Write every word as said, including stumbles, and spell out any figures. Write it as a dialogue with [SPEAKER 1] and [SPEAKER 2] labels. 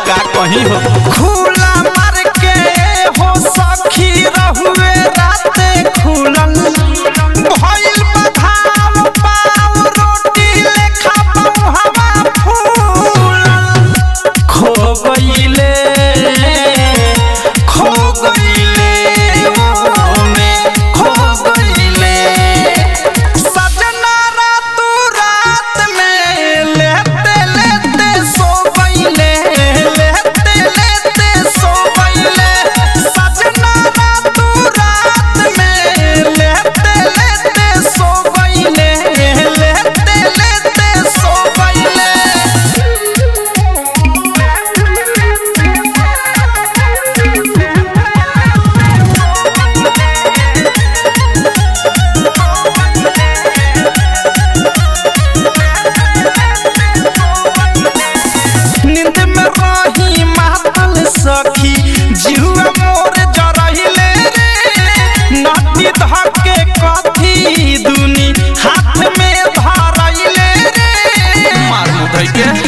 [SPEAKER 1] का कहीं हो खुला मार के हो सखी रहुए राते खुलल भइल बधाव पाव रोटी लेखा हवा फूलल खो गइले खो गइले ओ में खो गइले सजना रात रात में लेते लेते सो गइले लेते लेते सो गइले सजना रात रात में लेते लेते सो गइले लेते लेते सो गइले नींद में रही मातल सखी जिहुआ मोर जरहिले रे नदी धके कथी दुनी हाथ में धरइले रे मार मुधई के